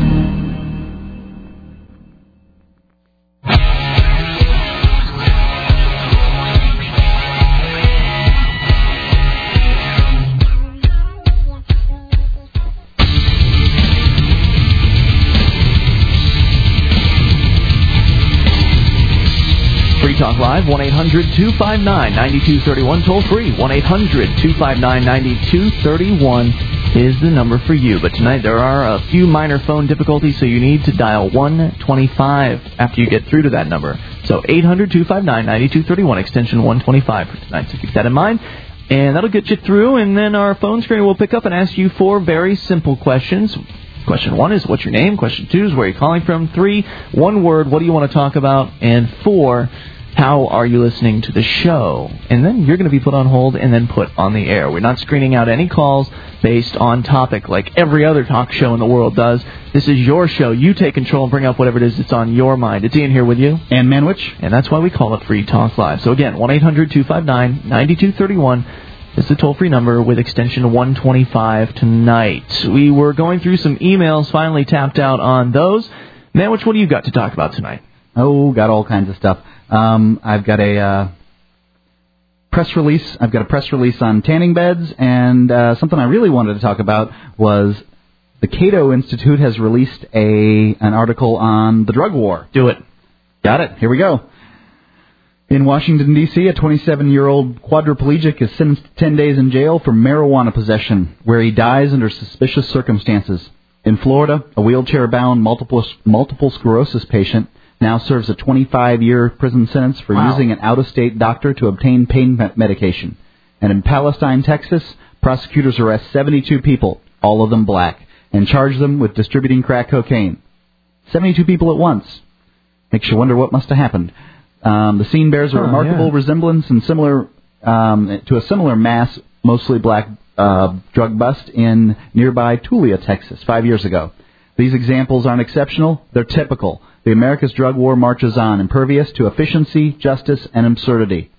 Talk Live, one eight hundred, two five nine, nine two three one, toll free, one eight hundred, two five nine, nine two three one is the number for you. But tonight there are a few minor phone difficulties, so you need to dial one twenty-five after you get through to that number. So eight hundred, two five nine, nine two three one, extension one twenty-five for tonight, so keep that in mind. And that'll get you through, and then our phone screen will pick up and ask you four very simple questions. Question one is, what's your name? Question two is, where are you calling from? Three, one word, what do you want to talk about? And four, how are you listening to the show? And then you're going to be put on hold and then put on the air. We're not screening out any calls based on topic like every other talk show in the world does. This is your show. You take control and bring up whatever it is that's on your mind. It's Ian here with you. And Manwich. And that's why we call it Free Talk Live. So again, one eight hundred, two five nine, nine two three one is the toll-free number with extension one twenty-five tonight. We were going through some emails, finally tapped out on those. Manwich, what do you got to talk about tonight? Oh, got all kinds of stuff. Um, I've got a uh, press release. I've got a press release on tanning beds, and uh, something I really wanted to talk about was the Cato Institute has released a an article on the drug war. Do it. Got it. Here we go. In Washington, D C, a twenty-seven-year-old quadriplegic is sentenced to ten days in jail for marijuana possession, where he dies under suspicious circumstances. In Florida, a wheelchair-bound multiple multiple sclerosis patient now serves a twenty-five-year prison sentence for wow. using an out-of-state doctor to obtain pain medication. And in Palestine, Texas, prosecutors arrest seventy-two people, all of them black, and charge them with distributing crack cocaine. seventy-two people at once. Makes you wonder what must have happened. Um, the scene bears a Oh, remarkable yeah. resemblance and similar um, to a similar mass, mostly black uh, drug bust in nearby Tulia, Texas, five years ago. These examples aren't exceptional; they're typical. The America's drug war marches on, impervious to efficiency, justice, and absurdity.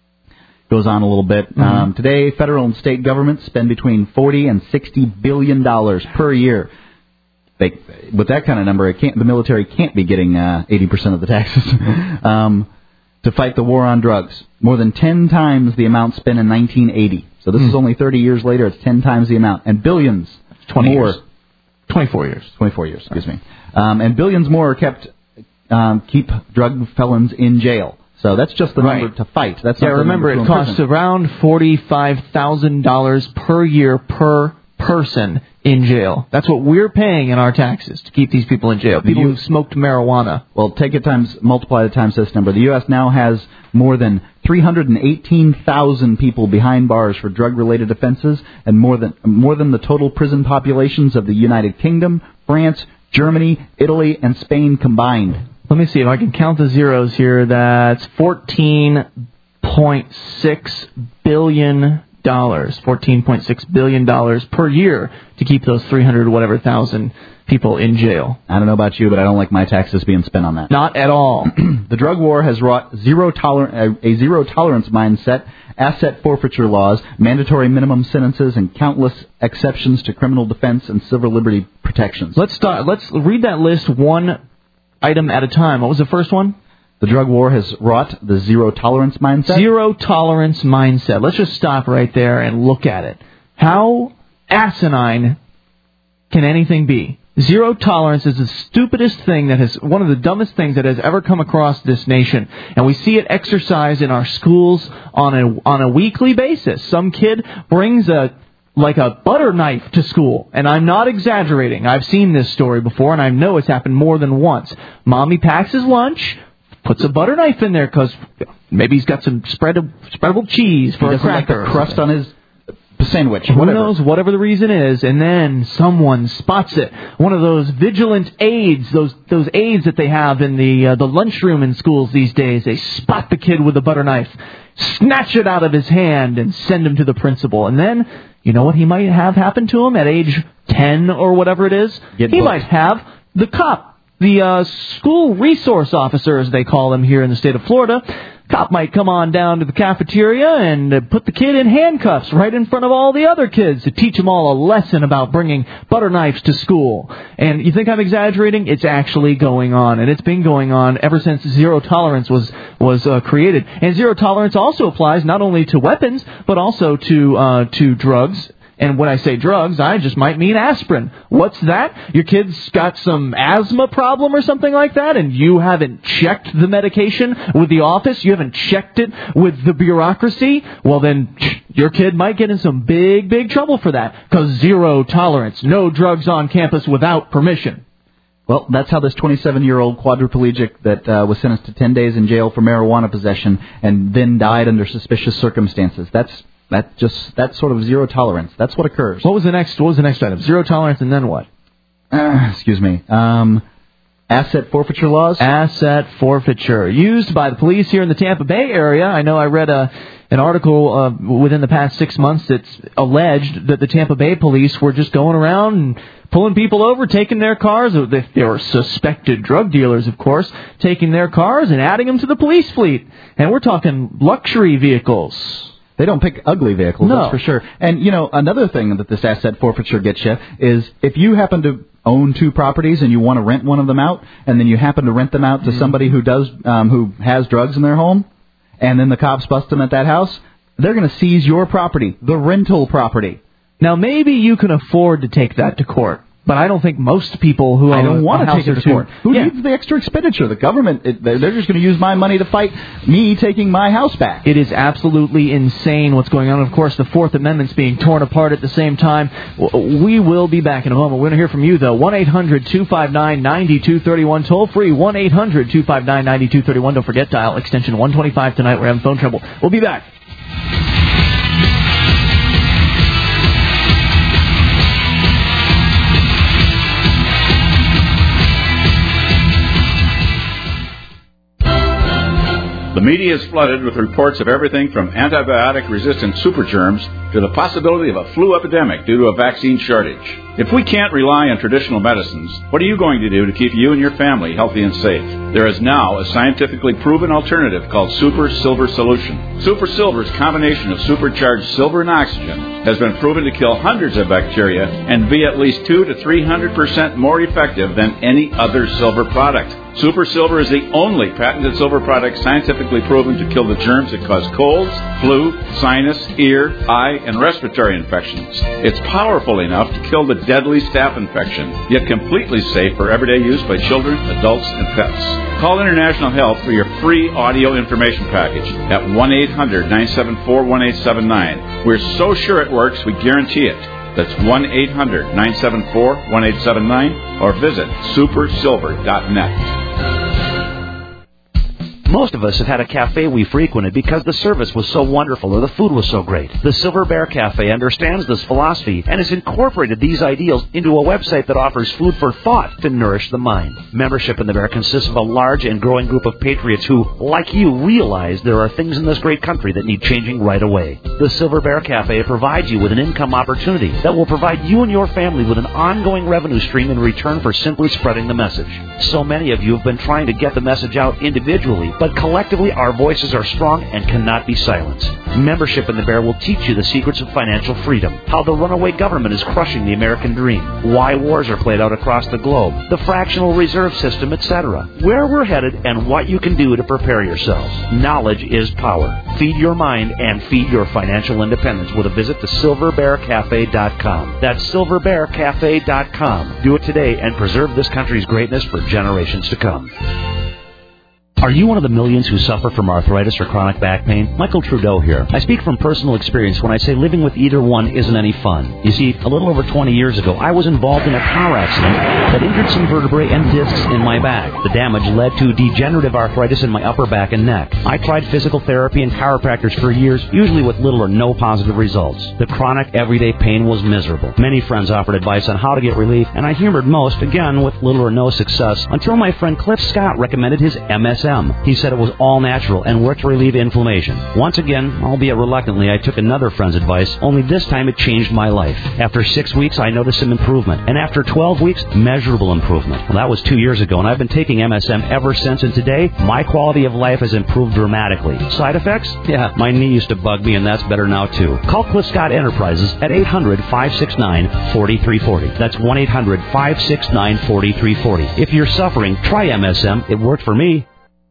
Goes on a little bit. Mm-hmm. Um, today, federal and state governments spend between forty and sixty billion dollars per year. They, with that kind of number, it can't, the military can't be getting uh, eighty percent of the taxes um, to fight the war on drugs. More than ten times the amount spent in nineteen eighty. So this Mm. is only thirty years later. It's ten times the amount, and billions twenty more. years. twenty-four years. twenty-four years. Excuse me. Um, and billions more are kept um, keep drug felons in jail. So that's just the Right. number to fight. That's Yeah, not the remember, number it to costs imprison. around forty-five thousand dollars per year per person in jail. That's what we're paying in our taxes to keep these people in jail. People you- who smoked marijuana. Well, take it times, multiply it times this number. The U S now has more than three hundred eighteen thousand people behind bars for drug-related offenses, and more than more than the total prison populations of the United Kingdom, France, Germany, Italy, and Spain combined. Let me see if I can count the zeros here. That's fourteen point six billion dollars. fourteen point six billion dollars per year to keep those three hundred whatever thousand people in jail. I don't know about you, but I don't like my taxes being spent on that. Not at all. The drug war has wrought zero toler- a zero tolerance mindset, asset forfeiture laws, mandatory minimum sentences, and countless exceptions to criminal defense and civil liberty protections. Let's start. Let's read that list one item at a time. What was the first one? The drug war has wrought the zero tolerance mindset. Zero tolerance mindset. Let's just stop right there and look at it. How asinine can anything be? Zero tolerance is the stupidest thing that has, one of the dumbest things that has ever come across this nation. And we see it exercised in our schools on a, on a weekly basis. Some kid brings a, like a butter knife to school. And I'm not exaggerating. I've seen this story before, and I know it's happened more than once. Mommy packs his lunch, puts a butter knife in there because maybe he's got some spread spreadable cheese for he a doesn't like cracker. the crust on his sandwich. Who Whatever. knows, whatever the reason is, and then someone spots it. One of those vigilant aides, those those aides that they have in the uh, the lunchroom in schools these days, they spot the kid with the butter knife, snatch it out of his hand, and send him to the principal. And then, you know what he might have happen to him at age ten or whatever it is? Get he booked. might have the cop, the uh, school resource officer, as they call them here in the state of Florida. Cop might come on down to the cafeteria and uh, put the kid in handcuffs right in front of all the other kids to teach them all a lesson about bringing butter knives to school. And you think I'm exaggerating? It's actually going on, and it's been going on ever since zero tolerance was was uh, created. And zero tolerance also applies not only to weapons but also to uh, to drugs. And when I say drugs, I just might mean aspirin. What's that? Your kid's got some asthma problem or something like that, and you haven't checked the medication with the office, you haven't checked it with the bureaucracy, well then your kid might get in some big, big trouble for that. Because zero tolerance, no drugs on campus without permission. Well, that's how this twenty-seven-year-old quadriplegic that uh, was sentenced to ten days in jail for marijuana possession and then died under suspicious circumstances. That's That just that's sort of zero tolerance. That's what occurs. What was the next? What was the next item? Zero tolerance, and then what? Uh, excuse me. Um, asset forfeiture laws. Asset forfeiture used by the police here in the Tampa Bay area. I know I read a an article uh, within the past six months that's alleged that the Tampa Bay police were just going around and pulling people over, taking their cars. They, they were suspected drug dealers, of course, taking their cars and adding them to the police fleet. And we're talking luxury vehicles. They don't pick ugly vehicles, No. that's for sure. And, you know, another thing that this asset forfeiture gets you is if you happen to own two properties and you want to rent one of them out, and then you happen to rent them out to Mm-hmm. somebody who does um, who has drugs in their home, and then the cops bust them at that house, they're going to seize your property, the rental property. Now, maybe you can afford to take that to court. But I don't think most people who I own don't a want to house take it or to two- court. Who Yeah. needs the extra expenditure? The government, it, they're they're just going to use my money to fight me taking my house back. It is absolutely insane what's going on. Of course, the Fourth Amendment's being torn apart at the same time. W- We will be back in a moment. We're going to hear from you, though. one eight hundred two five nine nine two three one, toll free. one eight hundred two five nine nine two three one. Don't forget, dial extension one twenty-five tonight. We're having phone trouble. We'll be back. The media is flooded with reports of everything from antibiotic-resistant supergerms to the possibility of a flu epidemic due to a vaccine shortage. If we can't rely on traditional medicines, what are you going to do to keep you and your family healthy and safe? There is now a scientifically proven alternative called Super Silver Solution. Super Silver's combination of supercharged silver and oxygen has been proven to kill hundreds of bacteria and be at least two to three hundred percent more effective than any other silver product. Super Silver is the only patented silver product scientifically proven to kill the germs that cause colds, flu, sinus, ear, eye, and respiratory infections. It's powerful enough to kill the deadly staph infection, yet completely safe for everyday use by children, adults, and pets. Call International Health for your free audio information package at one eight hundred nine seven four one eight seven nine. We're so sure it works, we guarantee it. That's one eight hundred nine seven four one eight seven nine or visit super silver dot net. Most of us have had a cafe we frequented because the service was so wonderful or the food was so great. The Silver Bear Cafe understands this philosophy and has incorporated these ideals into a website that offers food for thought to nourish the mind. Membership in the Bear consists of a large and growing group of patriots who, like you, realize there are things in this great country that need changing right away. The Silver Bear Cafe provides you with an income opportunity that will provide you and your family with an ongoing revenue stream in return for simply spreading the message. So many of you have been trying to get the message out individually, but collectively our voices are strong and cannot be silenced. Membership in the Bear will teach you the secrets of financial freedom, how the runaway government is crushing the American dream, why wars are played out across the globe, the fractional reserve system, et cetera, where we're headed, and what you can do to prepare yourselves. Knowledge is power. Feed your mind and feed your financial independence with a visit to silver bear cafe dot com. That's silver bear cafe dot com. Do it today and preserve this country's greatness for generations to come. Are you one of the millions who suffer from arthritis or chronic back pain? Michael Trudeau here. I speak from personal experience when I say living with either one isn't any fun. You see, a little over twenty years ago, I was involved in a car accident that injured some vertebrae and discs in my back. The damage led to degenerative arthritis in my upper back and neck. I tried physical therapy and chiropractors for years, usually with little or no positive results. The chronic, everyday pain was miserable. Many friends offered advice on how to get relief, and I humored most, again, with little or no success, until my friend Cliff Scott recommended his M S M. He said it was all natural and worked to relieve inflammation. Once again, albeit reluctantly, I took another friend's advice, only this time it changed my life. After six weeks, I noticed some improvement, and after twelve weeks, measurable improvement. Well, that was two years ago, and I've been taking M S M ever since, and today, my quality of life has improved dramatically. Side effects? Yeah, my knee used to bug me, and that's better now, too. Call Cliff Scott Enterprises at eight hundred five six nine four three four zero. That's one eight hundred five six nine four three four zero. If you're suffering, try M S M. It worked for me.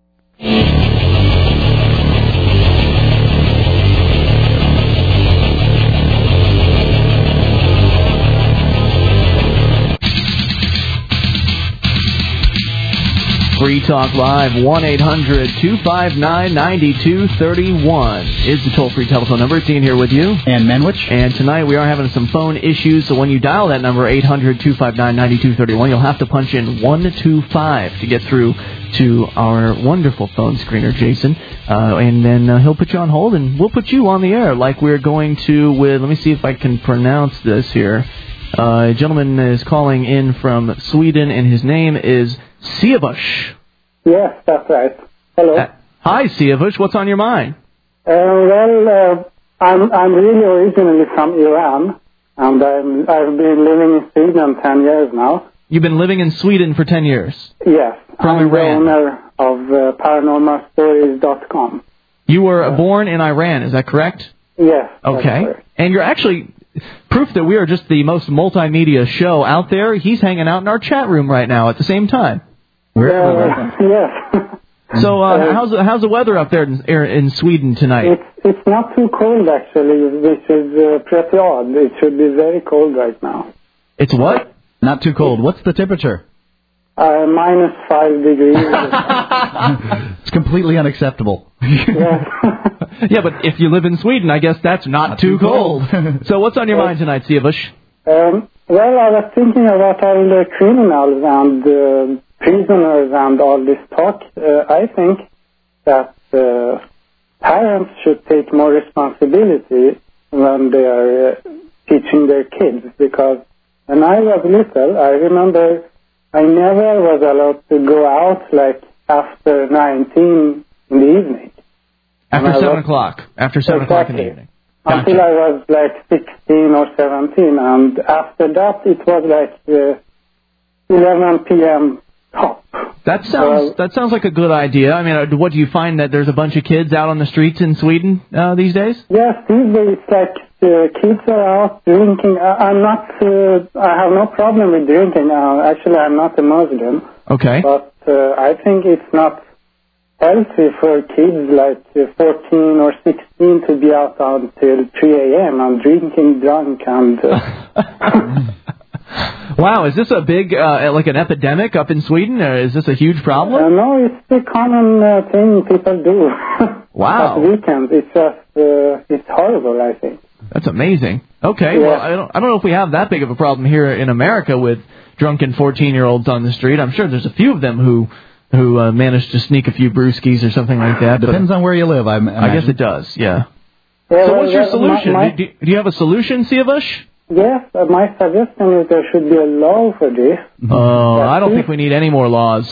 Free Talk Live, one eight hundred two five nine nine two three one is the toll-free telephone number. Dean here with you. And Menwich. And tonight we are having some phone issues, so when you dial that number, eight hundred two five nine nine two three one, you'll have to punch in one two five to get through to our wonderful phone screener, Jason. Uh, and then uh, he'll put you on hold, and we'll put you on the air like we're going to with, let me see if I can pronounce this here. Uh, a gentleman is calling in from Sweden, and his name is Siavush. Yes, that's right. Hello. Uh, hi, Siavush. What's on your mind? Uh, well, uh, I'm I'm really originally from Iran, and I'm I've been living in Sweden ten years now. You've been living in Sweden for ten years? Yes. From I'm Iran. the owner of uh, paranormal stories dot com. You were uh, born in Iran, is that correct? Yes. Okay. And you're actually proof that we are just the most multimedia show out there. He's hanging out in our chat room right now at the same time. Uh, yes. So uh, uh, how's how's the weather up there in, in Sweden tonight? It's it's not too cold actually, which is uh, pretty odd. It should be very cold right now. It's what? Not too cold. What's the temperature? Uh, minus five degrees. It's completely unacceptable. Yes. Yeah, but if you live in Sweden, I guess that's not, not too, too cold. cold. So what's on your mind tonight, Siavush? Um, well, I was thinking about all the criminals and uh, prisoners and all this talk. Uh, I think that uh, parents should take more responsibility when they are uh, teaching their kids, because when I was little, I remember I never was allowed to go out like after nineteen in the evening. After And I seven was- o'clock. After seven o'clock in the evening. Until I was like sixteen or seventeen, and after that it was like uh, eleven p.m. top. That sounds that sounds like a good idea. I mean, uh, what do you find that there's a bunch of kids out on the streets in Sweden uh, these days? Yes, these days it's like uh, kids are out drinking. I, I'm not. Uh, I have no problem with drinking. Uh, actually, I'm not a Muslim. Okay. But uh, I think it's not healthy for kids like uh, fourteen or sixteen to be out until three a.m. and drinking drunk and. Uh, Wow, is this a big, uh, like an epidemic up in Sweden? Or is this a huge problem? Uh, no, it's the common uh, thing people do. Wow. At weekends, it's just, uh, it's horrible, I think. That's amazing. Okay, Yeah. well, I don't, I don't know if we have that big of a problem here in America with drunken fourteen-year-olds on the street. I'm sure there's a few of them who who uh, manage to sneak a few brewskis or something like that. but Depends on where you live, I imagine. I guess it does, yeah. Yeah, So well, what's your well, solution? my- my- Do, do you have a solution, Siavash? Yes, uh, my suggestion is there should be a law for this. Oh, I don't think we need any more laws.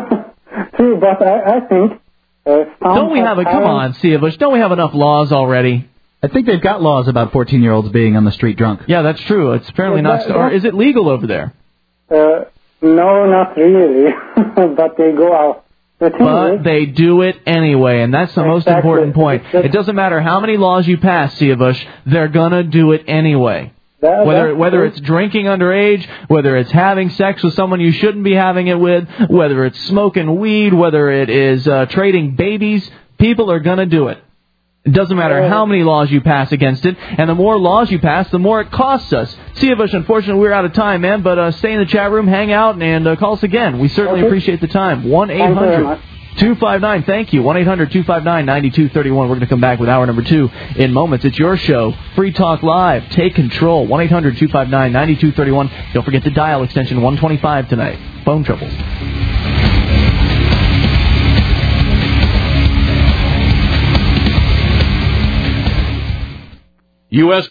True, but I, I think... Uh, some Don't we have a, come on, Siavash, don't we have enough laws already? I think they've got laws about fourteen-year-olds being on the street drunk. Yeah, that's true. It's apparently Yeah, not, that- or is it legal over there? Uh, no, not really, but they go out. The thing But is, they do it anyway, and that's the most Exactly. important point. It doesn't matter how many laws you pass, Siavash, they're gonna do it anyway. that, Whether that's whether true. it's drinking underage, whether it's having sex with someone you shouldn't be having it with, whether it's smoking weed, whether it is uh, trading babies, people are gonna do it. It doesn't matter how many laws you pass against it, and the more laws you pass, the more it costs us. Siavash, unfortunately, we're out of time, man, but uh, stay in the chat room, hang out, and uh, call us again. We certainly Okay. appreciate the time. one eight Thank you very hundred much. two five nine, thank you. one eight hundred two five nine nine two three one. We're going to come back with hour number two in moments. It's your show, Free Talk Live. Take control. one eight hundred two five nine nine two three one. Don't forget to dial extension one twenty-five tonight. Phone troubles. U S